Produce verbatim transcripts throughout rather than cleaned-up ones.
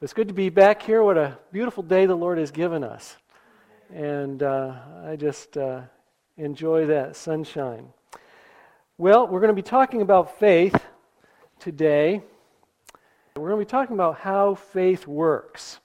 It's good to be back here. What a beautiful day the Lord has given us. And uh, I just uh, enjoy that sunshine. Well, we're going to be talking about faith today. We're going to be talking about how faith works.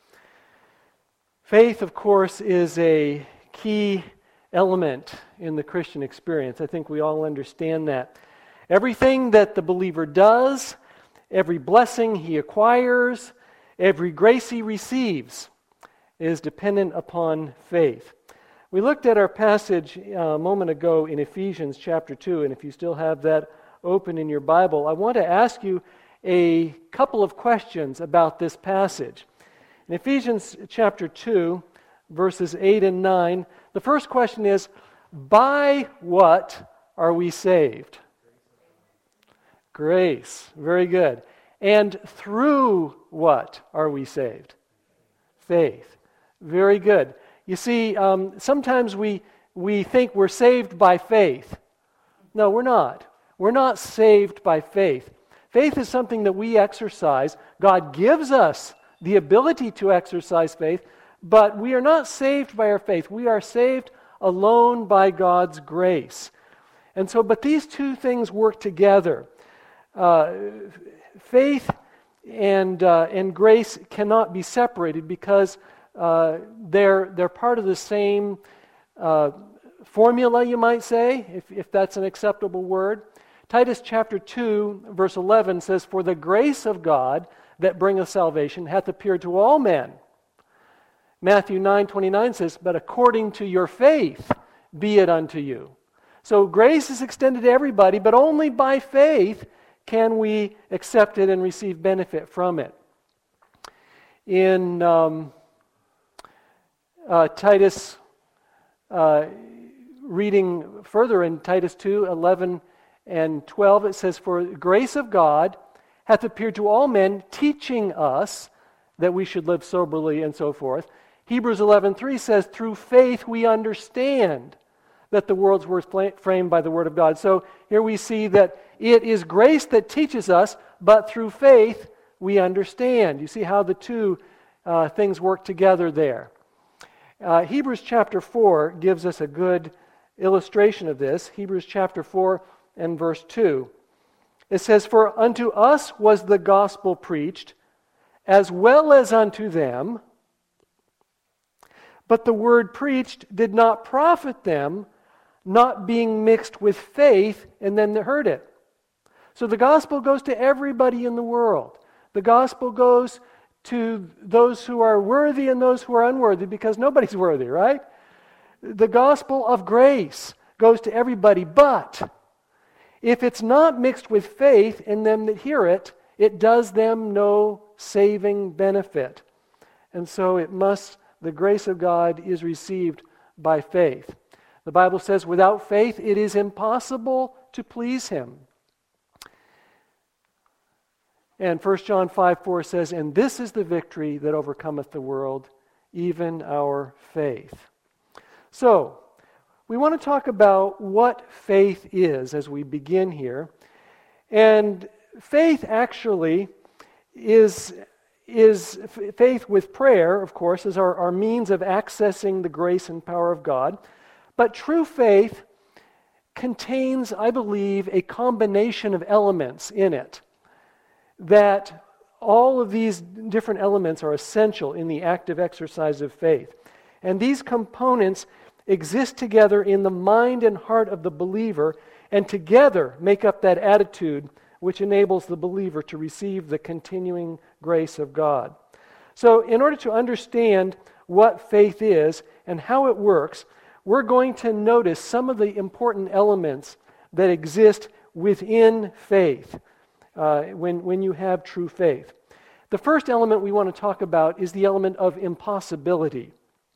Faith, of course, is a key element in the Christian experience. I think we all understand that. Everything that the believer does, every blessing he acquires, every grace he receives is dependent upon faith. We looked at our passage a moment ago in Ephesians chapter two, and if you still have that open in your Bible, I want to ask you a couple of questions about this passage. In Ephesians chapter two, verses eight and nine, the first question is, by what are we saved? Grace. Very good. And through what are we saved? Faith. Very good. You see, um, sometimes we, we think we're saved by faith. No, we're not. We're not saved by faith. Faith is something that we exercise. God gives us the ability to exercise faith, but we are not saved by our faith. We are saved alone by God's grace. And so, but these two things work together. Uh, faith and uh, and grace cannot be separated because uh, they're they're part of the same uh, formula, you might say, if if that's an acceptable word. Titus chapter two, verse eleven says, "For the grace of God that bringeth salvation hath appeared to all men." Matthew nine twenty-nine says, "But according to your faith be it unto you." So grace is extended to everybody, but only by faith can we accept it and receive benefit from it. In um, uh, Titus, uh, reading further in Titus two, eleven and twelve, it says, "For the grace of God hath appeared to all men, teaching us that we should live soberly," and so forth. Hebrews eleven three says, "Through faith we understand that the worlds were framed by the word of God." So here we see that it is grace that teaches us, but through faith we understand. You see how the two uh, things work together there. Uh, Hebrews chapter four gives us a good illustration of this. Hebrews chapter four and verse two. It says, "For unto us was the gospel preached, as well as unto them, but the word preached did not profit them, not being mixed with faith," and then they heard it. So the gospel goes to everybody in the world. The gospel goes to those who are worthy and those who are unworthy, because nobody's worthy, right? The gospel of grace goes to everybody, but if it's not mixed with faith in them that hear it, it does them no saving benefit. And so it must, the grace of God is received by faith. The Bible says, without faith it is impossible to please Him. And First John five four says, "And this is the victory that overcometh the world, even our faith." So, we want to talk about what faith is as we begin here. And faith actually is, is faith with prayer, of course, is our, our means of accessing the grace and power of God. But true faith contains, I believe, a combination of elements in it, that all of these different elements are essential in the active exercise of faith. And these components exist together in the mind and heart of the believer, and together make up that attitude which enables the believer to receive the continuing grace of God. So in order to understand what faith is and how it works, we're going to notice some of the important elements that exist within faith uh, when, when you have true faith. The first element we want to talk about is the element of impossibility.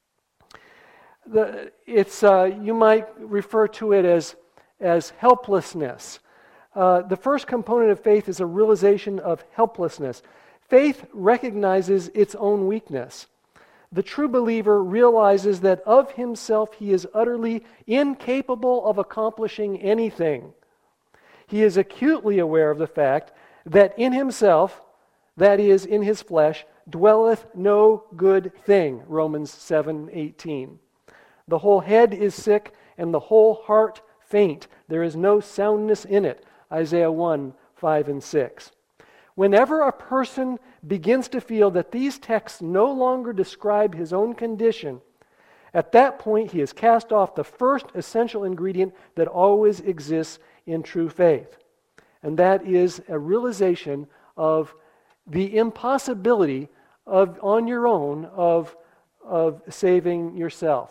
The, it's uh, you might refer to it as, as helplessness. Uh, the first component of faith is a realization of helplessness. Faith recognizes its own weakness. The true believer realizes that of himself he is utterly incapable of accomplishing anything. He is acutely aware of the fact that in himself, that is, in his flesh, dwelleth no good thing, Romans seven eighteen. The whole head is sick, and the whole heart faint. There is no soundness in it, Isaiah one, five and six. Whenever a person begins to feel that these texts no longer describe his own condition, at that point he has cast off the first essential ingredient that always exists in true faith. And that is a realization of the impossibility of, on your own, of, of saving yourself.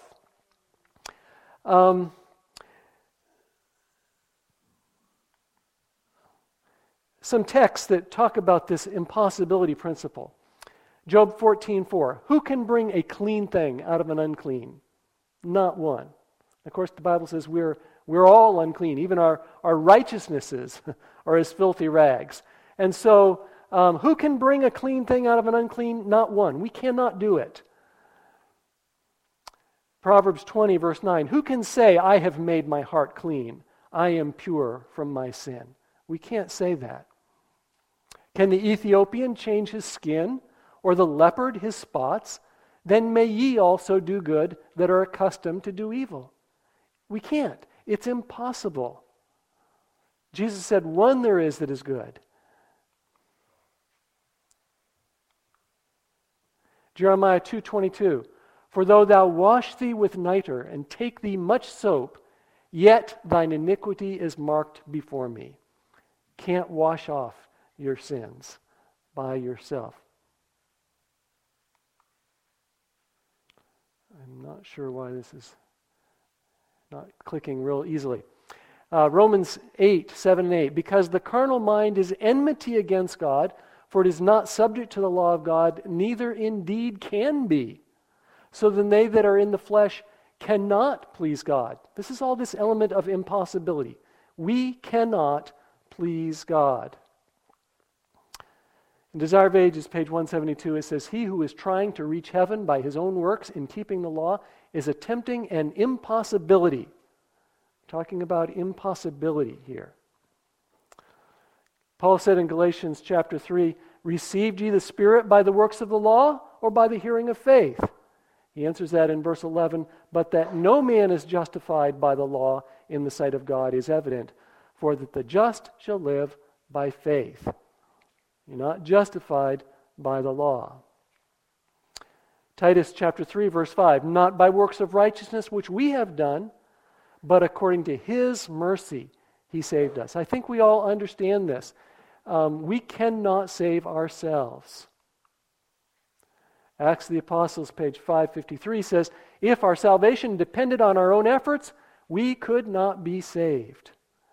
Um, some texts that talk about this impossibility principle. Job fourteen four. Who can bring a clean thing out of an unclean? Not one. Of course, the Bible says we're we're all unclean. Even our, our righteousnesses are as filthy rags. And so, um, who can bring a clean thing out of an unclean? Not one. We cannot do it. Proverbs twenty, verse nine. Who can say, I have made my heart clean? I am pure from my sin. We can't say that. Can the Ethiopian change his skin, or the leopard his spots? Then may ye also do good that are accustomed to do evil. We can't. It's impossible. Jesus said, one there is that is good. Jeremiah two twenty-two. For though thou wash thee with nitre, and take thee much soap, yet thine iniquity is marked before me. Can't wash off your sins by yourself. I'm not sure why this is not clicking real easily. Uh, Romans eight, seven and eight. Because the carnal mind is enmity against God, for it is not subject to the law of God, neither indeed can be. So then they that are in the flesh cannot please God. This is all this element of impossibility. We cannot please God. In Desire of Ages, page one seventy-two, it says, he who is trying to reach heaven by his own works in keeping the law is attempting an impossibility. Talking about impossibility here. Paul said in Galatians chapter three, received ye the Spirit by the works of the law or by the hearing of faith? He answers that in verse eleven, but that no man is justified by the law in the sight of God is evident, for that the just shall live by faith. You're not justified by the law. Titus chapter three, verse five, not by works of righteousness which we have done, but according to his mercy he saved us. I think we all understand this. Um, we cannot save ourselves. Acts of the Apostles, page five fifty-three says, if our salvation depended on our own efforts, we could not be saved.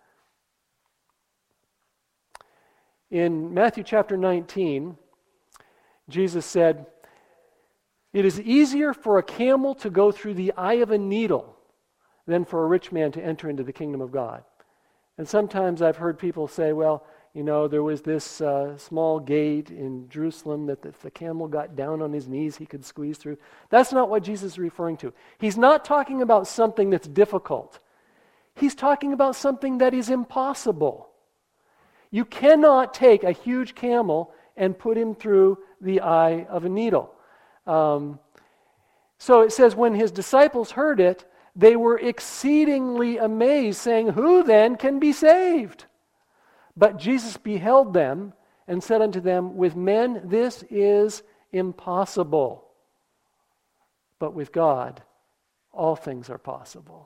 In Matthew chapter nineteen, Jesus said, it is easier for a camel to go through the eye of a needle than for a rich man to enter into the kingdom of God. And sometimes I've heard people say, well, you know, there was this uh, small gate in Jerusalem that if the camel got down on his knees, he could squeeze through. That's not what Jesus is referring to. He's not talking about something that's difficult. He's talking about something that is impossible. You cannot take a huge camel and put him through the eye of a needle. Um, so it says, when his disciples heard it, they were exceedingly amazed, saying, who then can be saved? But Jesus beheld them and said unto them, with men this is impossible, but with God all things are possible.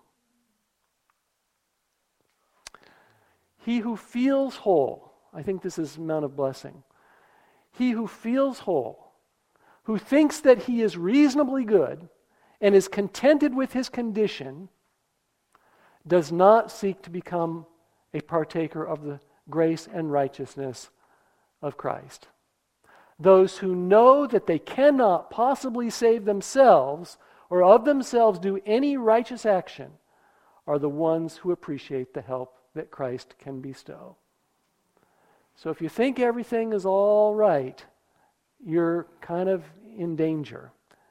He who feels whole, I think this is Mount of Blessing. He who feels whole, who thinks that he is reasonably good and is contented with his condition, does not seek to become a partaker of the grace and righteousness of Christ. Those who know that they cannot possibly save themselves or of themselves do any righteous action are the ones who appreciate the help that Christ can bestow. So if you think everything is all right, you're kind of in danger.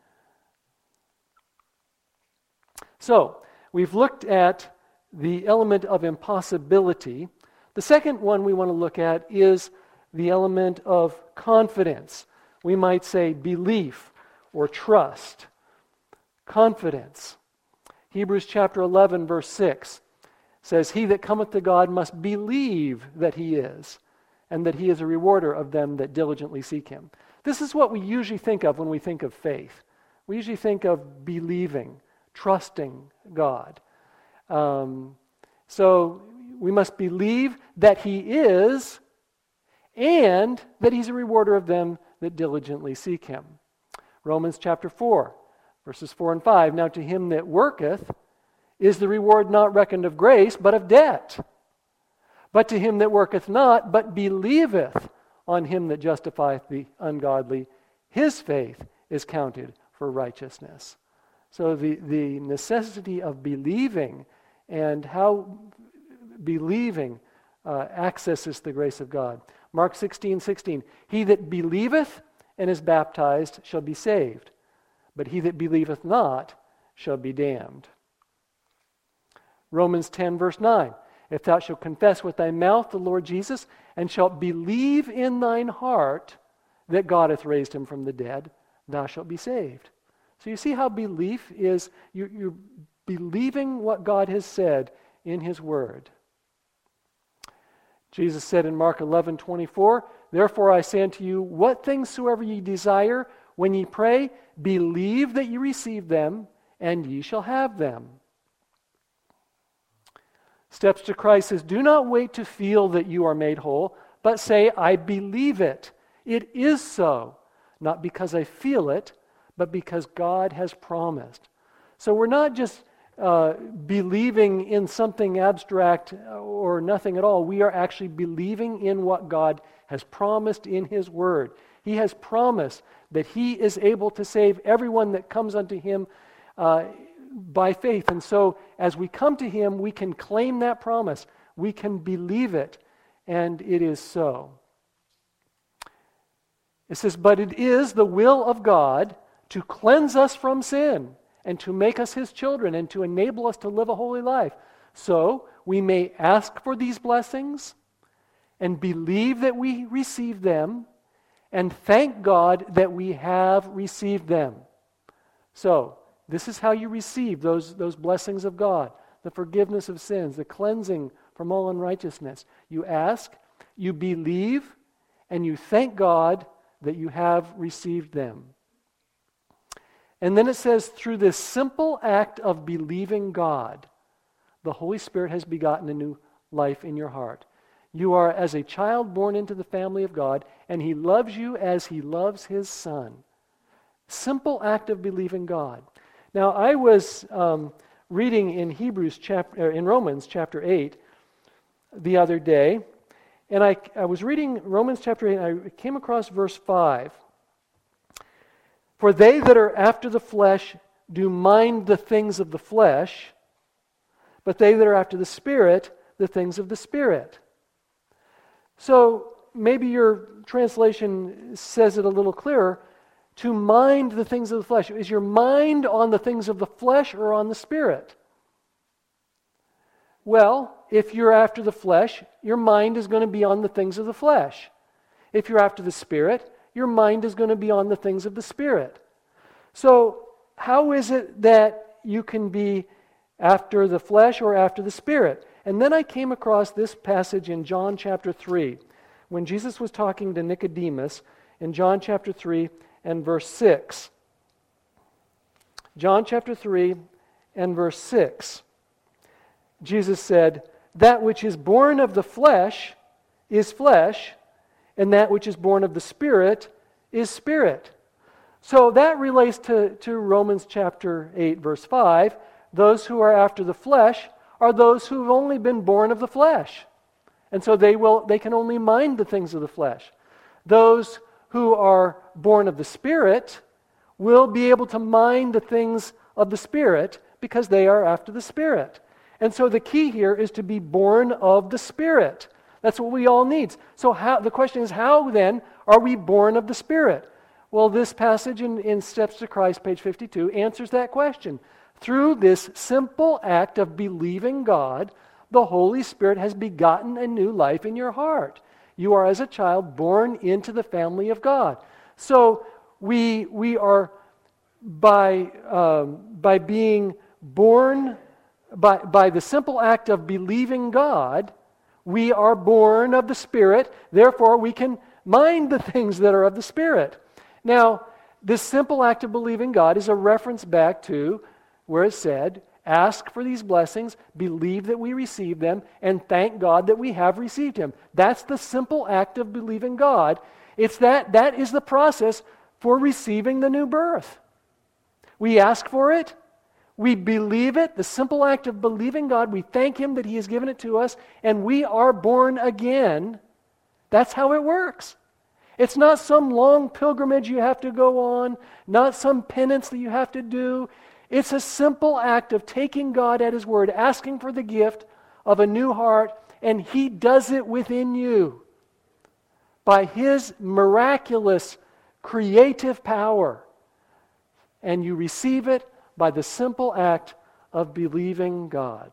So, we've looked at the element of impossibility. The second one we want to look at is the element of confidence. We might say belief or trust, confidence. Hebrews chapter eleven, verse six says, "He that cometh to God must believe that he is, and that he is a rewarder of them that diligently seek him." This is what we usually think of when we think of faith. We usually think of believing, trusting God. Um, so we must believe that he is, and that he's a rewarder of them that diligently seek him. Romans chapter four, verses four and five. "Now to him that worketh is the reward not reckoned of grace, but of debt. But to him that worketh not, but believeth on him that justifieth the ungodly, his faith is counted for righteousness." So the, the necessity of believing and how believing uh, accesses the grace of God. Mark sixteen, sixteen. "He that believeth and is baptized shall be saved, but he that believeth not shall be damned." Romans ten, verse nine. "If thou shalt confess with thy mouth the Lord Jesus, and shalt believe in thine heart that God hath raised him from the dead, thou shalt be saved." So you see how belief is, you, you're believing what God has said in his word. Jesus said in Mark eleven, twenty-four, "Therefore I say unto you, what things soever ye desire, when ye pray, believe that ye receive them, and ye shall have them." Steps to Christ says, "Do not wait to feel that you are made whole, but say, I believe it. It is so, not because I feel it, but because God has promised." So we're not just uh, believing in something abstract or nothing at all. We are actually believing in what God has promised in his word. He has promised that he is able to save everyone that comes unto him uh, by faith. And so as we come to him, we can claim that promise. We can believe it, and it is so. It says, "But it is the will of God to cleanse us from sin and to make us his children and to enable us to live a holy life. So we may ask for these blessings and believe that we receive them and thank God that we have received them." So this is how you receive those, those blessings of God, the forgiveness of sins, the cleansing from all unrighteousness. You ask, you believe, and you thank God that you have received them. And then it says, through this simple act of believing God, the Holy Spirit has begotten a new life in your heart. You are as a child born into the family of God, and he loves you as he loves his son. Simple act of believing God. Now, I was um, reading in Hebrews chapter, in Romans chapter eight the other day, and I, I was reading Romans chapter eight, and I came across verse five. "For they that are after the flesh do mind the things of the flesh, but they that are after the Spirit, the things of the Spirit." So maybe your translation says it a little clearer. To mind the things of the flesh. Is your mind on the things of the flesh or on the Spirit? Well, if you're after the flesh, your mind is going to be on the things of the flesh. If you're after the Spirit, your mind is going to be on the things of the Spirit. So how is it that you can be after the flesh or after the Spirit? And then I came across this passage in John chapter three, when Jesus was talking to Nicodemus in John chapter three and verse six. John chapter three and verse six. Jesus said, "That which is born of the flesh is flesh, and that which is born of the Spirit is spirit." So that relates to, to Romans chapter eight, verse five. Those who are after the flesh are those who have only been born of the flesh. And so they will they can only mind the things of the flesh. Those who are born of the Spirit will be able to mind the things of the Spirit because they are after the Spirit. And so the key here is to be born of the Spirit. That's what we all need. So how, the question is, how then are we born of the Spirit? Well, this passage in, in Steps to Christ, page fifty-two, answers that question. Through this simple act of believing God, the Holy Spirit has begotten a new life in your heart. You are, as a child, born into the family of God. So we, we are, by, um, by being born, by, by the simple act of believing God, we are born of the Spirit. Therefore, we can mind the things that are of the Spirit. Now, this simple act of believing God is a reference back to where it said, ask for these blessings, believe that we receive them, and thank God that we have received Him. That's the simple act of believing God. It's that, that is the process for receiving the new birth. We ask for it, we believe it, the simple act of believing God, we thank Him that He has given it to us, and we are born again. That's how it works. It's not some long pilgrimage you have to go on, not some penance that you have to do. It's a simple act of taking God at His word, asking for the gift of a new heart, and He does it within you by His miraculous creative power. And you receive it by the simple act of believing God.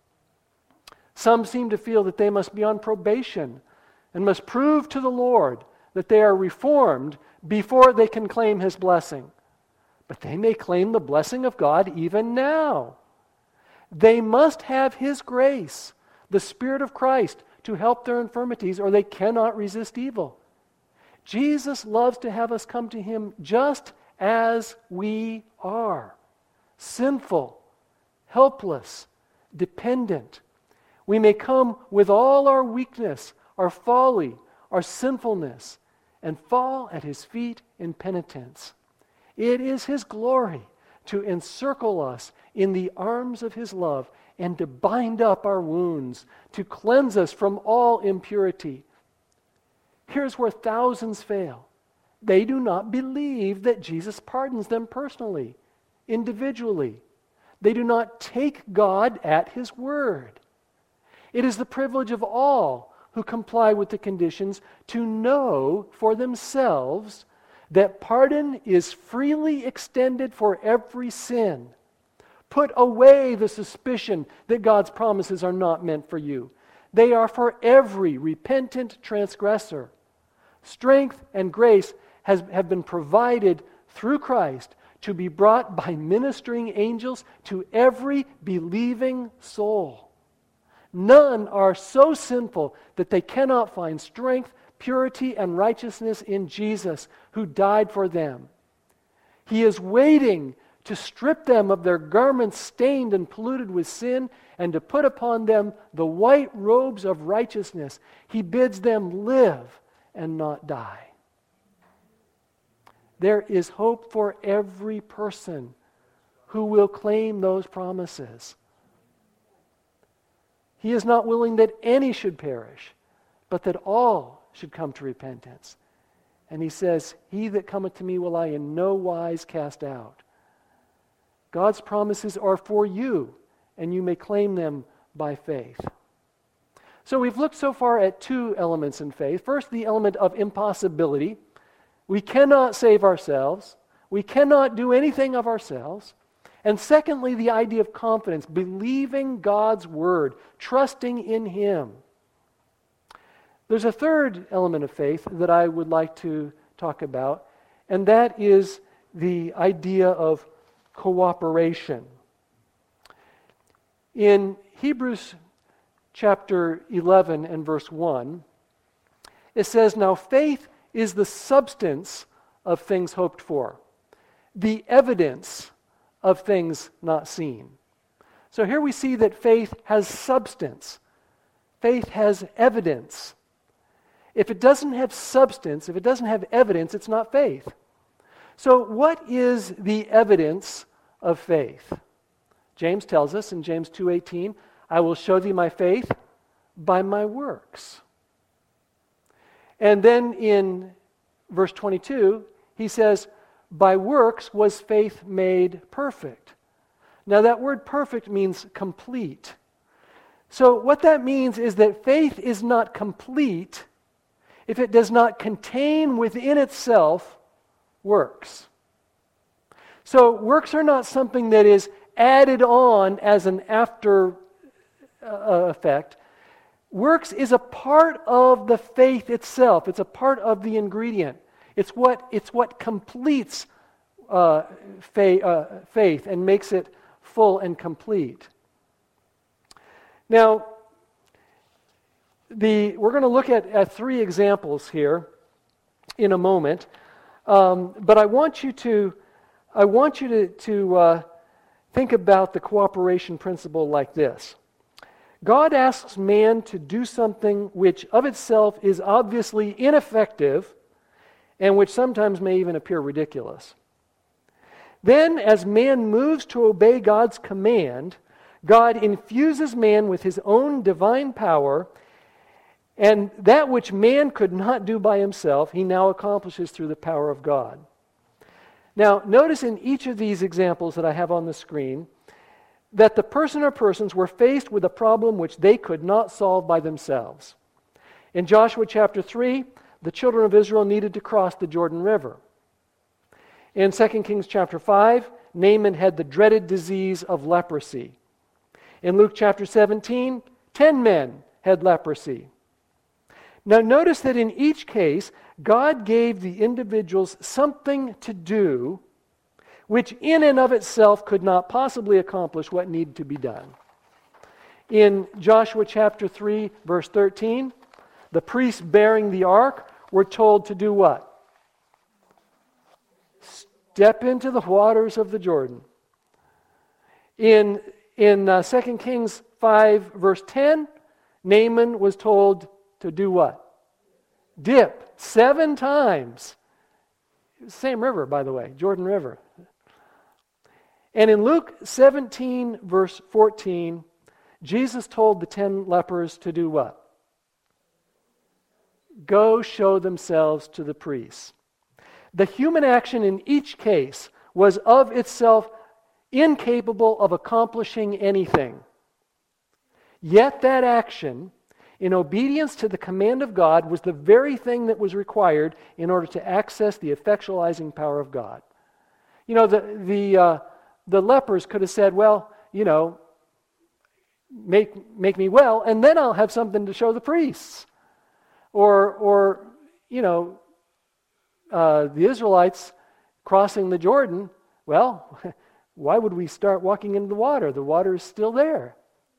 Some seem to feel that they must be on probation and must prove to the Lord that they are reformed before they can claim His blessing. But they may claim the blessing of God even now. They must have His grace, the Spirit of Christ, to help their infirmities, or they cannot resist evil. Jesus loves to have us come to Him just as we are. Sinful, helpless, dependent. We may come with all our weakness, our folly, our sinfulness, and fall at His feet in penitence. It is His glory to encircle us in the arms of His love and to bind up our wounds, to cleanse us from all impurity. Here's where thousands fail. They do not believe that Jesus pardons them personally, individually. They do not take God at His word. It is the privilege of all who comply with the conditions to know for themselves that pardon is freely extended for every sin. Put away the suspicion that God's promises are not meant for you. They are for every repentant transgressor. Strength and grace has, have been provided through Christ to be brought by ministering angels to every believing soul. None are so sinful that they cannot find strength, purity, and righteousness in Jesus, who died for them. He is waiting to strip them of their garments stained and polluted with sin and to put upon them the white robes of righteousness. He bids them live and not die. There is hope for every person who will claim those promises. He is not willing that any should perish, but that all should come to repentance. And He says, "He that cometh to me will I in no wise cast out." God's promises are for you, and you may claim them by faith. So we've looked so far at two elements in faith. First, the element of impossibility. We cannot save ourselves. We cannot do anything of ourselves. And secondly, the idea of confidence, believing God's word, trusting in Him. There's a third element of faith that I would like to talk about, and that is the idea of cooperation. In Hebrews chapter eleven and verse one, it says, "Now faith is the substance of things hoped for, the evidence of things not seen." So here we see that faith has substance. Faith has evidence. If it doesn't have substance, if it doesn't have evidence, it's not faith. So what is the evidence of faith? James tells us in James two eighteen, "I will show thee my faith by my works." And then in verse twenty-two, he says, "By works was faith made perfect." Now that word perfect means complete. So what that means is that faith is not complete if it does not contain within itself works. So works are not something that is added on as an after uh, effect. Works is a part of the faith itself. It's a part of the ingredient. It's what, it's what completes uh, fa- uh, faith and makes it full and complete. Now, the, we're going to look at, at three examples here in a moment, um, but I want you to, I want you to, to uh, think about the cooperation principle like this. God asks man to do something which of itself is obviously ineffective and which sometimes may even appear ridiculous. Then, as man moves to obey God's command, God infuses man with his own divine power, and that which man could not do by himself, he now accomplishes through the power of God. Now, notice in each of these examples that I have on the screen that the person or persons were faced with a problem which they could not solve by themselves. In Joshua chapter three, the children of Israel needed to cross the Jordan River. In Second Kings chapter five, Naaman had the dreaded disease of leprosy. In Luke chapter seventeen, ten men had leprosy. Now notice that in each case, God gave the individuals something to do which in and of itself could not possibly accomplish what needed to be done. In Joshua chapter three, verse thirteen, the priests bearing the ark were told to do what? Step into the waters of the Jordan. In, in uh, Second Kings five, verse ten, Naaman was told to do what? Dip seven times. Same river, by the way, Jordan River. And in Luke seventeen, verse fourteen, Jesus told the ten lepers to do what? Go show themselves to the priests. The human action in each case was of itself incapable of accomplishing anything. Yet that action, in obedience to the command of God, was the very thing that was required in order to access the effectualizing power of God. You know, the the uh, the lepers could have said, well, you know, make make me well, and then I'll have something to show the priests. Or, or you know, uh, the Israelites crossing the Jordan, well, why would we start walking into the water? The water is still there.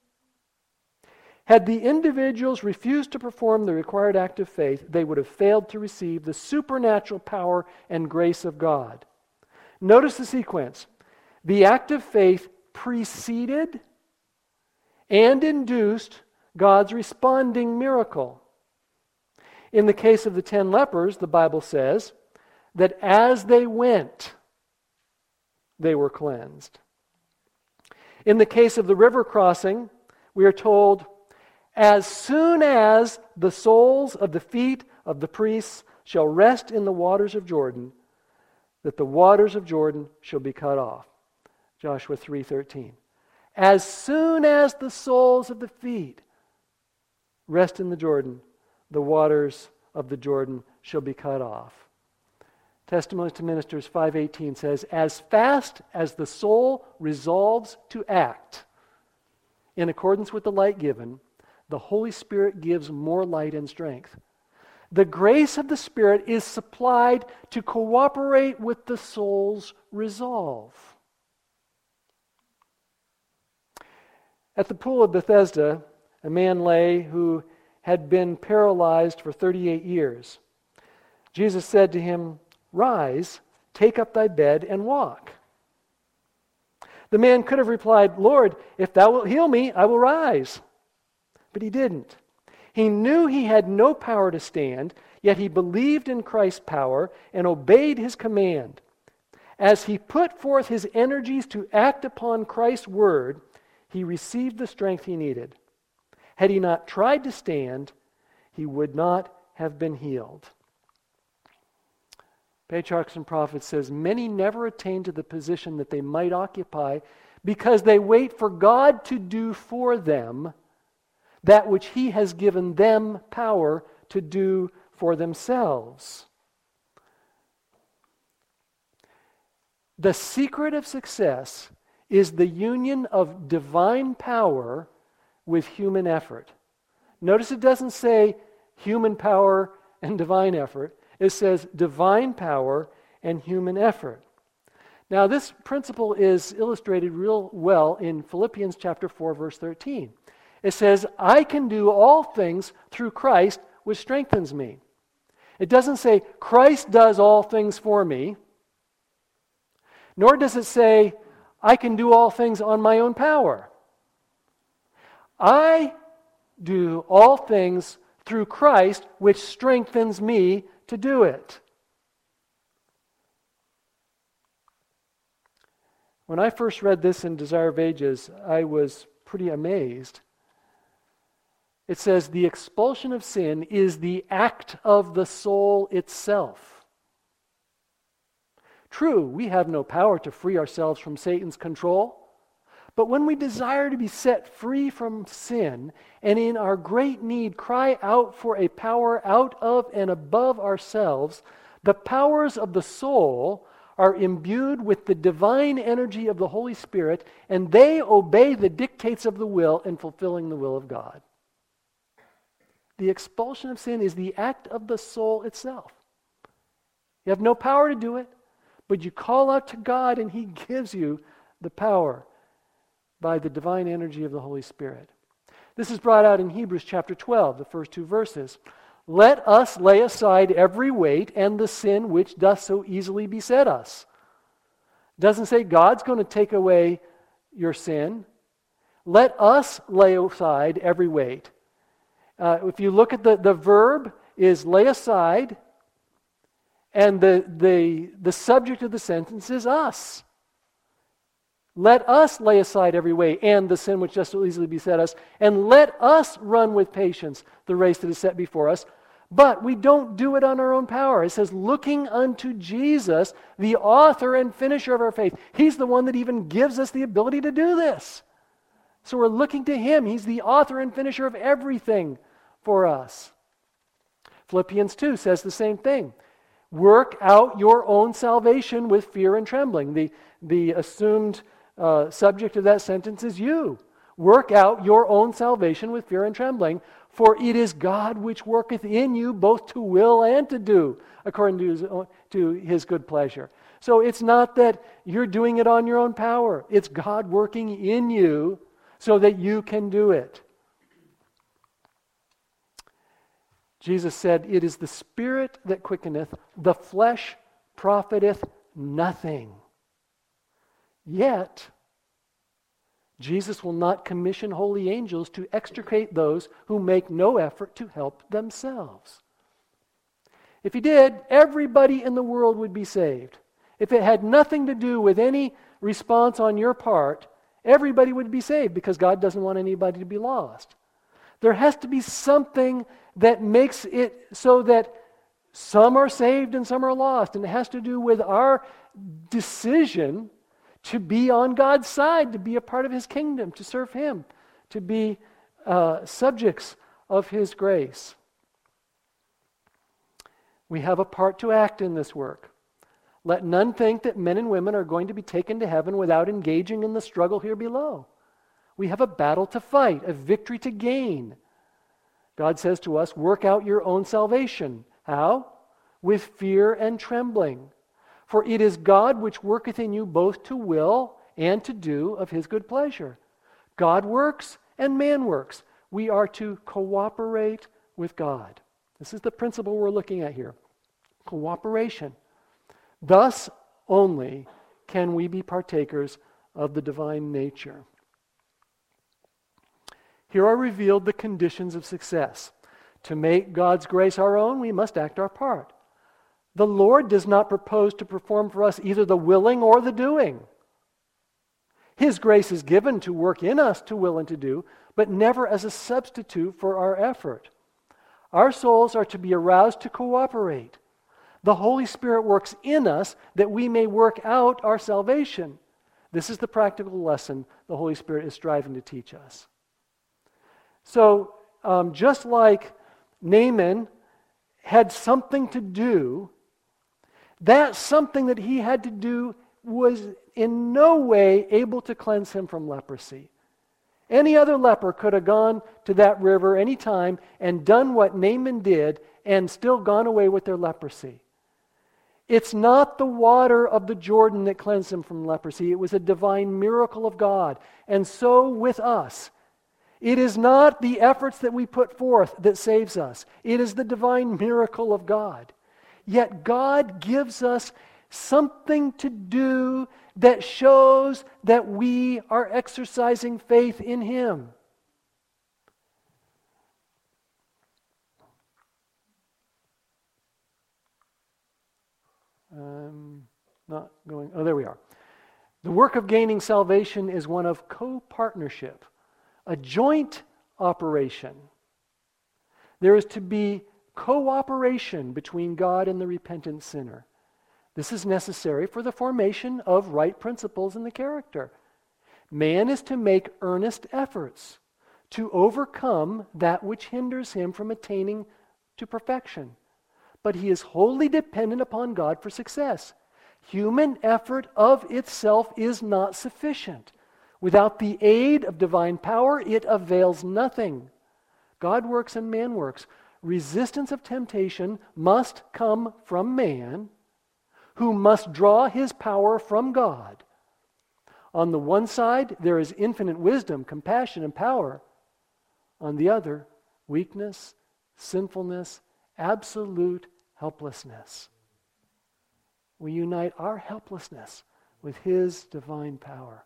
Had the individuals refused to perform the required act of faith, they would have failed to receive the supernatural power and grace of God. Notice the sequence. The act of faith preceded and induced God's responding miracle. In the case of the ten lepers, the Bible says that as they went, they were cleansed. In the case of the river crossing, we are told, as soon as the soles of the feet of the priests shall rest in the waters of Jordan, that the waters of Jordan shall be cut off. Joshua three thirteen. As soon as the soles of the feet rest in the Jordan, the waters of the Jordan shall be cut off. Testimonies to Ministers five eighteen says, as fast as the soul resolves to act in accordance with the light given, the Holy Spirit gives more light and strength. The grace of the Spirit is supplied to cooperate with the soul's resolve. At the pool of Bethesda, a man lay who had been paralyzed for thirty-eight years. Jesus said to him, rise, take up thy bed, and walk. The man could have replied, Lord, if thou wilt heal me, I will rise. But he didn't. He knew he had no power to stand, yet he believed in Christ's power and obeyed his command. As he put forth his energies to act upon Christ's word, he received the strength he needed. Had he not tried to stand, he would not have been healed. Patriarchs and Prophets says, many never attain to the position that they might occupy because they wait for God to do for them that which He has given them power to do for themselves. The secret of success is the union of divine power with human effort. Notice it doesn't say human power and divine effort. It says divine power and human effort. Now, this principle is illustrated real well in Philippians chapter four, verse thirteen. It says, I can do all things through Christ, which strengthens me. It doesn't say, Christ does all things for me. Nor does it say, I can do all things on my own power. I do all things through Christ, which strengthens me to do it. When I first read this in Desire of Ages, I was pretty amazed. It says, the expulsion of sin is the act of the soul itself. True, we have no power to free ourselves from Satan's control, but when we desire to be set free from sin, and in our great need cry out for a power out of and above ourselves, the powers of the soul are imbued with the divine energy of the Holy Spirit, and they obey the dictates of the will in fulfilling the will of God. The expulsion of sin is the act of the soul itself. You have no power to do it, but you call out to God and He gives you the power by the divine energy of the Holy Spirit. This is brought out in Hebrews chapter twelve, the first two verses. Let us lay aside every weight and the sin which doth so easily beset us. It doesn't say God's going to take away your sin. Let us lay aside every weight. Uh, if you look at the, the verb is lay aside, and the, the, the subject of the sentence is us. Let us lay aside every weight and the sin which does so easily beset us, and let us run with patience the race that is set before us. But we don't do it on our own power. It says, looking unto Jesus, the author and finisher of our faith. He's the one that even gives us the ability to do this. So we're looking to Him. He's the author and finisher of everything for us. Philippians two says the same thing. Work out your own salvation with fear and trembling. The, the assumed uh, subject of that sentence is you. Work out your own salvation with fear and trembling, for it is God which worketh in you both to will and to do, according to his, to his good pleasure. So it's not that you're doing it on your own power. It's God working in you so that you can do it. Jesus said, it is the Spirit that quickeneth, the flesh profiteth nothing. Yet, Jesus will not commission holy angels to extricate those who make no effort to help themselves. If He did, everybody in the world would be saved. If it had nothing to do with any response on your part, everybody would be saved because God doesn't want anybody to be lost. There has to be something that makes it so that some are saved and some are lost, and it has to do with our decision to be on God's side, to be a part of His kingdom, to serve Him, to be uh, subjects of His grace. We have a part to act in this work. Let none think that men and women are going to be taken to heaven without engaging in the struggle here below. We have a battle to fight, a victory to gain. God says to us, work out your own salvation. How? With fear and trembling. For it is God which worketh in you both to will and to do of His good pleasure. God works and man works. We are to cooperate with God. This is the principle we're looking at here. Cooperation. Thus only can we be partakers of the divine nature. Here are revealed the conditions of success. To make God's grace our own, we must act our part. The Lord does not propose to perform for us either the willing or the doing. His grace is given to work in us to will and to do, but never as a substitute for our effort. Our souls are to be aroused to cooperate. The Holy Spirit works in us that we may work out our salvation. This is the practical lesson the Holy Spirit is striving to teach us. So, um, just like Naaman had something to do, that something that he had to do was in no way able to cleanse him from leprosy. Any other leper could have gone to that river any time and done what Naaman did, and still gone away with their leprosy. It's not the water of the Jordan that cleansed them from leprosy. It was a divine miracle of God. And so with us. It is not the efforts that we put forth that saves us. It is the divine miracle of God. Yet God gives us something to do that shows that we are exercising faith in Him. Um, not going, oh, there we are. The work of gaining salvation is one of co-partnership, a joint operation. There is to be cooperation between God and the repentant sinner. This is necessary for the formation of right principles in the character. Man is to make earnest efforts to overcome that which hinders him from attaining to perfection. But he is wholly dependent upon God for success. Human effort of itself is not sufficient. Without the aid of divine power, it avails nothing. God works and man works. Resistance of temptation must come from man, who must draw his power from God. On the one side, there is infinite wisdom, compassion, and power. On the other, weakness, sinfulness, absolute helplessness. We unite our helplessness with His divine power.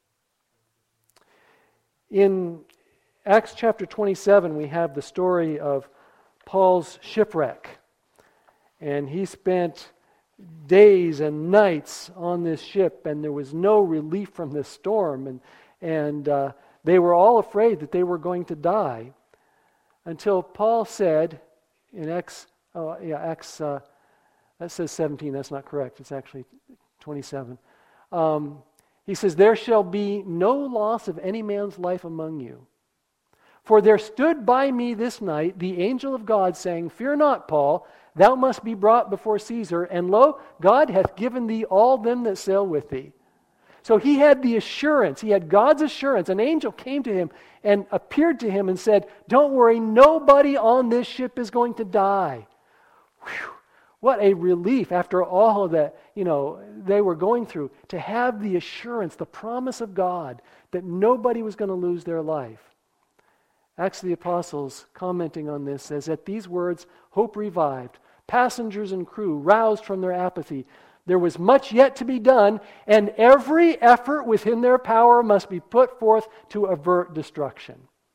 In Acts chapter twenty-seven, we have the story of Paul's shipwreck. And he spent days and nights on this ship, and there was no relief from this storm. And, and uh, they were all afraid that they were going to die, until Paul said in Acts, oh, yeah, Acts, uh, that says seventeen, that's not correct, it's actually twenty-seven. Um, he says, "There shall be no loss of any man's life among you. For there stood by me this night the angel of God, saying, Fear not, Paul, thou must be brought before Caesar, and lo, God hath given thee all them that sail with thee." So he had the assurance, he had God's assurance. An angel came to him and appeared to him and said, "Don't worry, nobody on this ship is going to die." Whew. What a relief after all that, you know, they were going through, to have the assurance, the promise of God that nobody was going to lose their life. Acts of the Apostles, commenting on this, says, "At these words, hope revived. Passengers and crew roused from their apathy. There was much yet to be done, and every effort within their power must be put forth to avert destruction."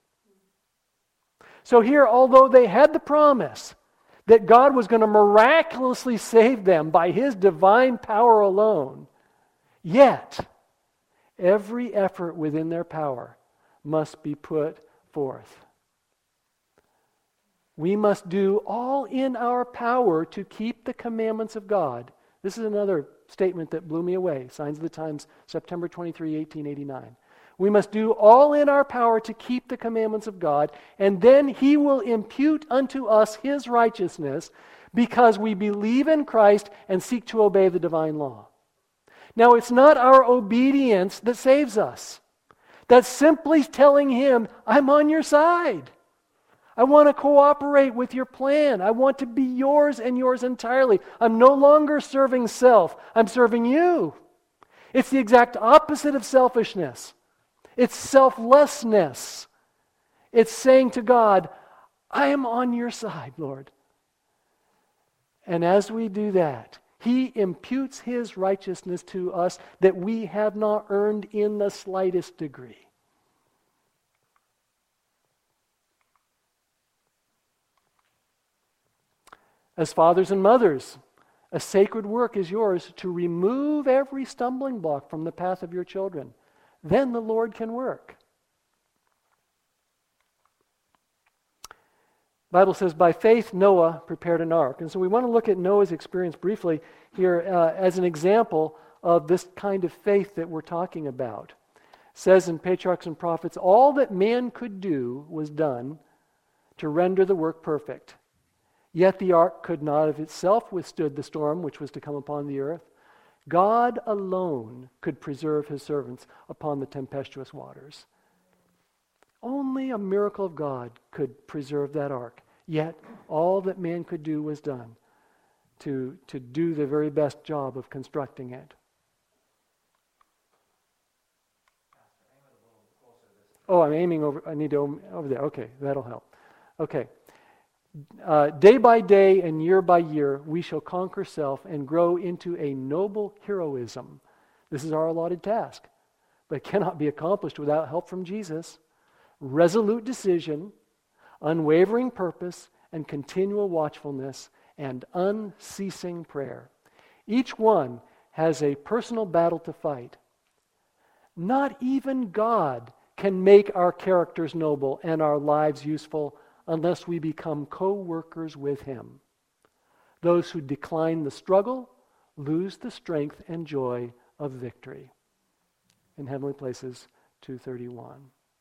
So here, although they had the promise that God was going to miraculously save them by His divine power alone, yet every effort within their power must be put forth. We must do all in our power to keep the commandments of God. This is another statement that blew me away. Signs of the Times, September twenty-third, eighteen eighty-nine. We must do all in our power to keep the commandments of God, and then He will impute unto us His righteousness, because we believe in Christ and seek to obey the divine law. Now, it's not our obedience that saves us. That's simply telling Him, "I'm on your side. I want to cooperate with your plan. I want to be yours and yours entirely. I'm no longer serving self. I'm serving you." It's the exact opposite of selfishness. It's selflessness. It's saying to God, "I am on your side, Lord." And as we do that, He imputes His righteousness to us that we have not earned in the slightest degree. As fathers and mothers, a sacred work is yours to remove every stumbling block from the path of your children. Then the Lord can work. The Bible says, by faith Noah prepared an ark. And so we want to look at Noah's experience briefly here uh, as an example of this kind of faith that we're talking about. It says in Patriarchs and Prophets, all that man could do was done to render the work perfect. Yet the ark could not of itself withstood the storm which was to come upon the earth. God alone could preserve His servants upon the tempestuous waters. Only a miracle of God could preserve that ark. Yet all that man could do was done to, to do the very best job of constructing it. Oh, I'm aiming over. I need to over there. Okay, that'll help. Okay. Uh, day by day and year by year, we shall conquer self and grow into a noble heroism. This is our allotted task, but it cannot be accomplished without help from Jesus. Resolute decision, unwavering purpose, and continual watchfulness, and unceasing prayer. Each one has a personal battle to fight. Not even God can make our characters noble and our lives useful unless we become co-workers with Him. Those who decline the struggle lose the strength and joy of victory. In Heavenly Places two thirty-one.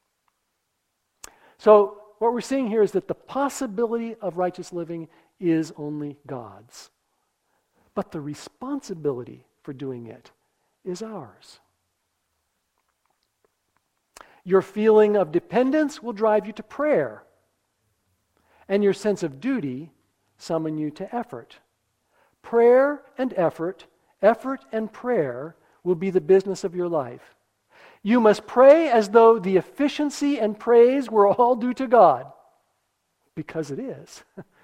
So what we're seeing here is that the possibility of righteous living is only God's. But the responsibility for doing it is ours. Your feeling of dependence will drive you to prayer, and your sense of duty summon you to effort. Prayer and effort, effort and prayer will be the business of your life. You must pray as though the efficiency and praise were all due to God, because it is.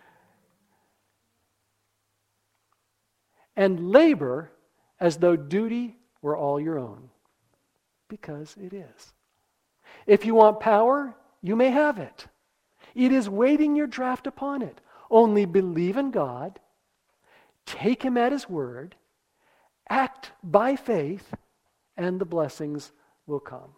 And labor as though duty were all your own, because it is. If you want power, you may have it. It is waiting your draft upon it. Only believe in God, take Him at His word, act by faith, and the blessings will come.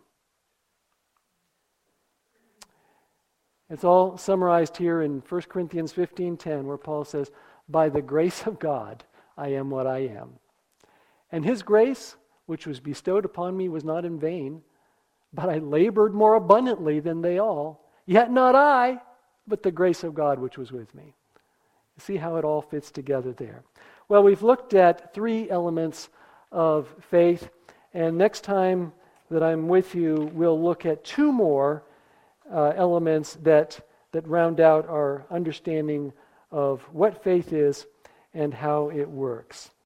It's all summarized here in First Corinthians fifteen ten, where Paul says, "By the grace of God, I am what I am. And His grace, which was bestowed upon me, was not in vain, but I labored more abundantly than they all. Yet not I, but the grace of God which was with me." See how it all fits together there. Well, we've looked at three elements of faith, and next time that I'm with you, we'll look at two more uh, elements that, that round out our understanding of what faith is and how it works.